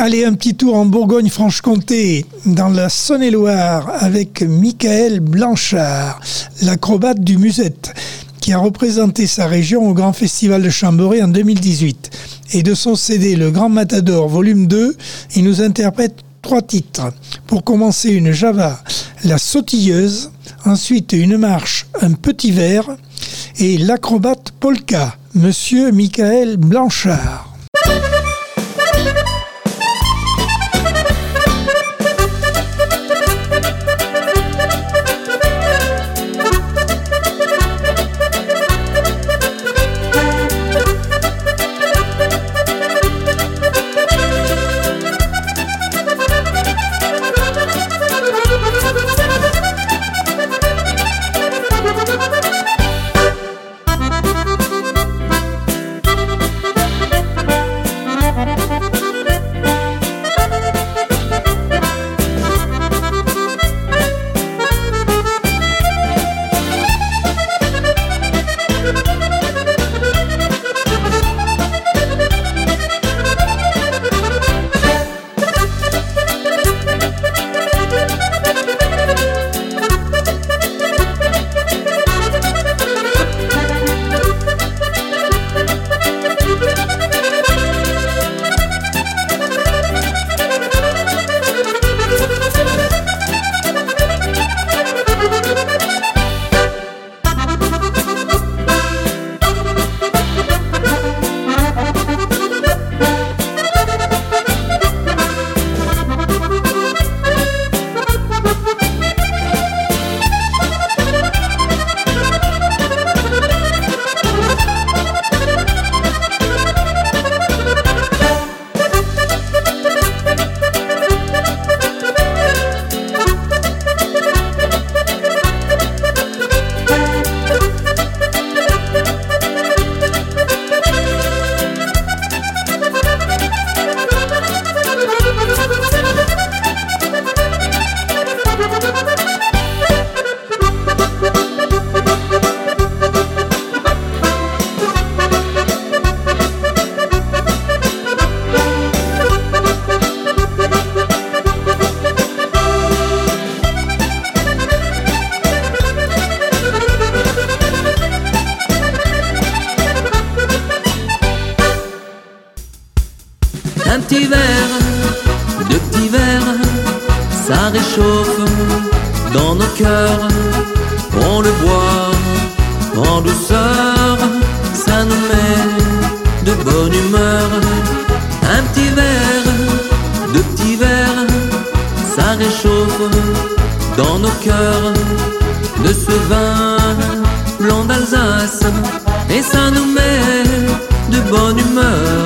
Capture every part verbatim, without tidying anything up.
Allez, un petit tour en Bourgogne-Franche-Comté, dans la Saône-et-Loire, avec Michael Blanchard, l'acrobate du Musette, qui a représenté sa région au Grand Festival de Chambéry en deux mille dix-huit. Et de son C D Le Grand Matador volume deux, il nous interprète trois titres. Pour commencer, une java, La Sautilleuse, ensuite une marche, Un Petit Verre, et l'acrobate polka, Monsieur Michael Blanchard. Un petit verre, deux petits verres, ça réchauffe dans nos cœurs. On le boit en douceur, ça nous met de bonne humeur. Un petit verre, deux petits verres, ça réchauffe dans nos cœurs. De ce vin blanc d'Alsace, et ça nous met de bonne humeur.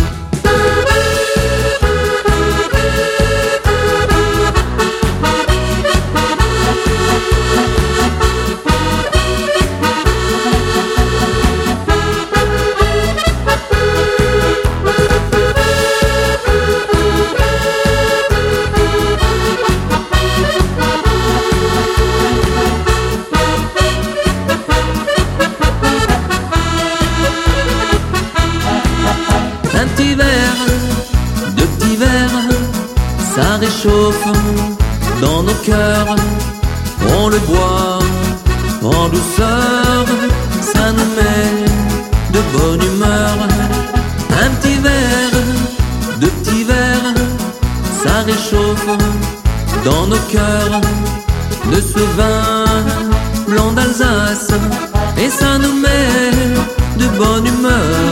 Ça réchauffe dans nos cœurs, on le boit en douceur, ça nous met de bonne humeur. Un petit verre, deux petits verres, ça réchauffe dans nos cœurs. De ce vin blanc d'Alsace, et ça nous met de bonne humeur.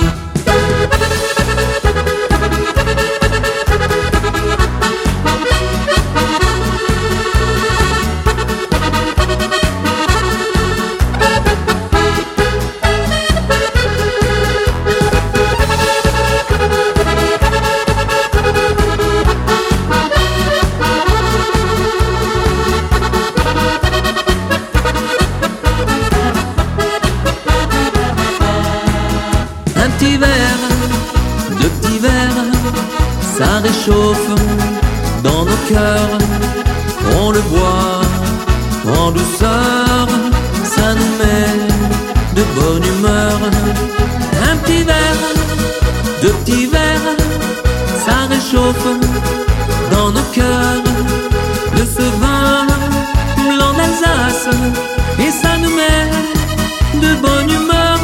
Un petit verre, deux petits verres, ça réchauffe dans nos cœurs. On le boit en douceur, ça nous met de bonne humeur. Un petit verre, deux petits verres, ça réchauffe réchauffe dans nos cœurs de ce vin blanc d'Alsace, et ça nous met de bonne humeur.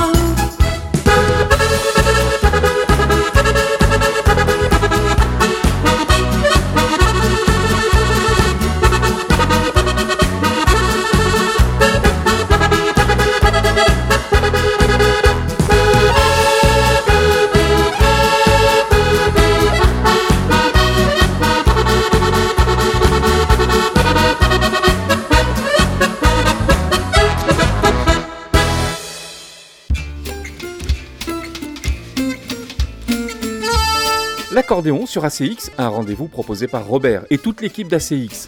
L'accordéon sur A C X, un rendez-vous proposé par Robert et toute l'équipe d'A C X.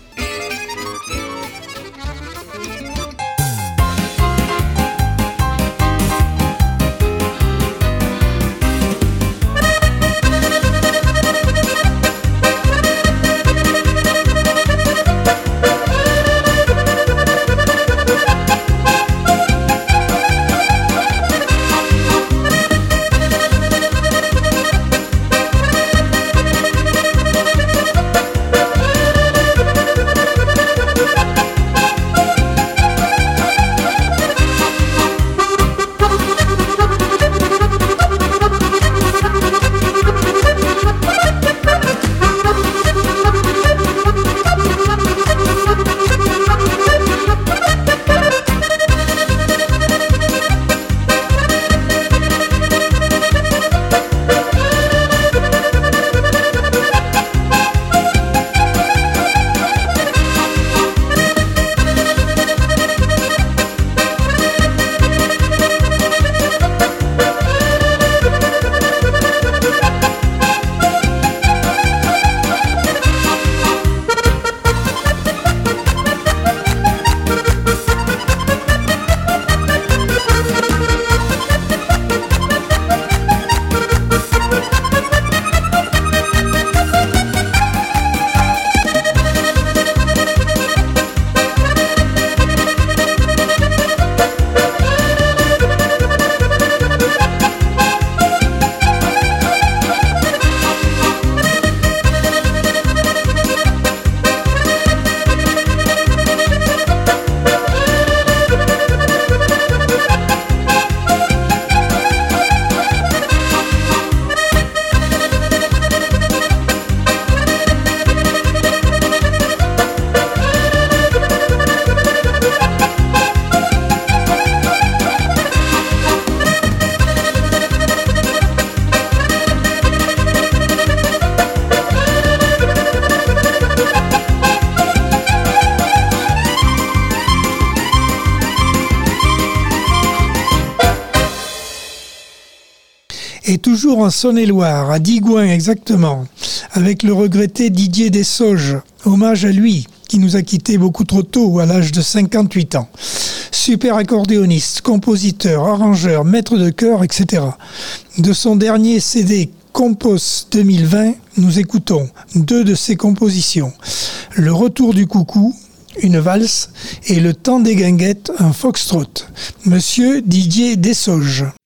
Et toujours en Saône-et-Loire, à Digoin exactement, avec le regretté Didier Dessauges. Hommage à lui, qui nous a quittés beaucoup trop tôt, à l'âge de cinquante-huit ans. Super accordéoniste, compositeur, arrangeur, maître de chœur, et cetera. De son dernier C D Compos deux mille vingt, nous écoutons deux de ses compositions. Le Retour du coucou, une valse, et Le temps des guinguettes, un foxtrot. Monsieur Didier Dessauges.